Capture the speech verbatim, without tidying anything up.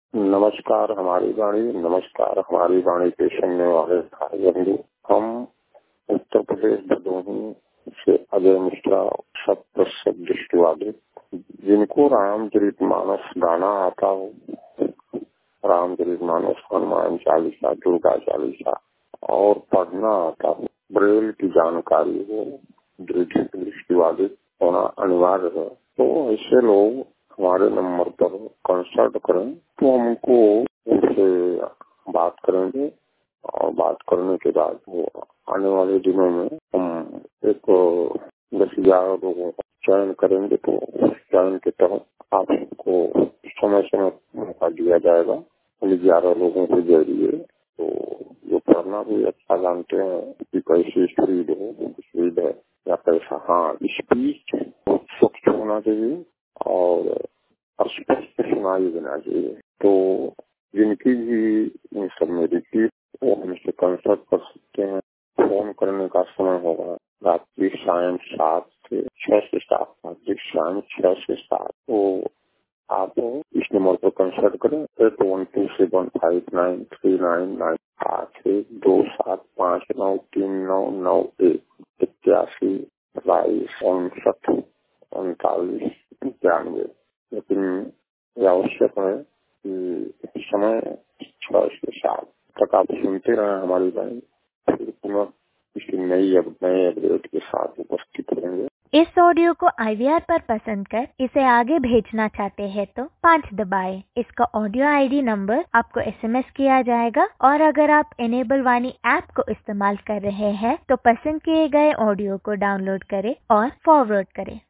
नमस्कार हमारी वाणी, नमस्कार हमारी वाणी के सुनने वाले भाई बंधु। हम उत्तर प्रदेश भदोही से अजय मिश्रा, शत प्रतिशत दृष्टिवादी, जिनको रामचरितमानस गाना आता हो, रामचरितमानस, हनुमान चालीसा, दुर्गा चालीसा और पढ़ना आता हो, ब्रेल की जानकारी हो, दृष्टिवादी होना अनिवार्य है। तो ऐसे लोग हमारे नंबर पर कंसल्ट करें तो हम उनको उनसे बात करेंगे और बात करने के बाद वो आने वाले दिनों में हम एक दस ग्यारह लोगों का चयन करेंगे। तो उस चयन के तहत आपको समय समय मौका दिया जाएगा ग्यारह लोगों के जरिए। तो जो पढ़ना भी अच्छा जानते हैं कि कैसी स्पीड हो, स्पीड है या कैसा, हाँ स्पीच स्वच्छ होना चाहिए और स्पष्ट सुनाई देना चाहिए। तो जिनकी भी इन सब में रुचि वो हमसे कंसल्ट कर सकते हैं। फोन करने का समय होगा रात्रि सायं सात से छह से सात, रात्रि सायं छह से सात। तो आप इस नंबर पर कंसल्ट करें eight one two seven five nine three nine nine आठ एक दो सात पाँच नौ तीन नौ नौ एक इक्यासी बाईस उनसठ उनतालीस इक्यानवे। लेकिन यह आवश्यक है कि समय छह से सात तक आप सुनते रहे हमारी लाइन, फिर पुनः किसी नई नए अपडेट के साथ उपस्थित रहेंगे। इस ऑडियो को आई वी आर पर पसंद कर इसे आगे भेजना चाहते हैं तो पाँच दबाएं। इसका ऑडियो आई डी नंबर आपको एस एम एस किया जाएगा और अगर आप इनेबल वाणी ऐप को इस्तेमाल कर रहे हैं तो पसंद किए गए ऑडियो को डाउनलोड करें और फॉरवर्ड करें।